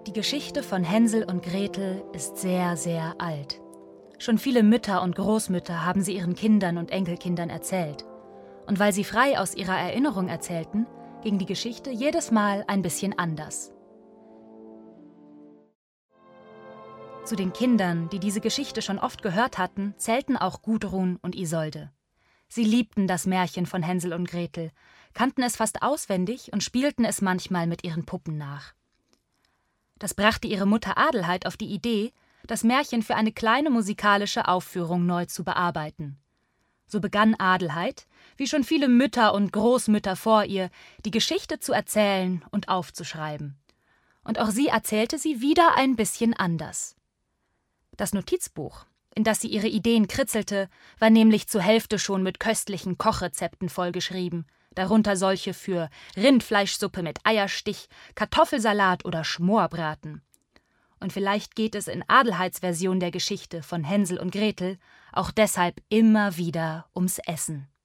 Die Geschichte von Hänsel und Gretel ist sehr, sehr alt. Schon viele Mütter und Großmütter haben sie ihren Kindern und Enkelkindern erzählt. Und weil sie frei aus ihrer Erinnerung erzählten, ging die Geschichte jedes Mal ein bisschen anders. Zu den Kindern, die diese Geschichte schon oft gehört hatten, zählten auch Gudrun und Isolde. Sie liebten das Märchen von Hänsel und Gretel, kannten es fast auswendig und spielten es manchmal mit ihren Puppen nach. Das brachte ihre Mutter Adelheid auf die Idee, das Märchen für eine kleine musikalische Aufführung neu zu bearbeiten. So begann Adelheid, wie schon viele Mütter und Großmütter vor ihr, die Geschichte zu erzählen und aufzuschreiben. Und auch sie erzählte sie wieder ein bisschen anders. Das Notizbuch, in das sie ihre Ideen kritzelte, war nämlich zur Hälfte schon mit köstlichen Kochrezepten vollgeschrieben, darunter solche für Rindfleischsuppe mit Eierstich, Kartoffelsalat oder Schmorbraten. Und vielleicht geht es in Adelheids Version der Geschichte von Hänsel und Gretel auch deshalb immer wieder ums Essen.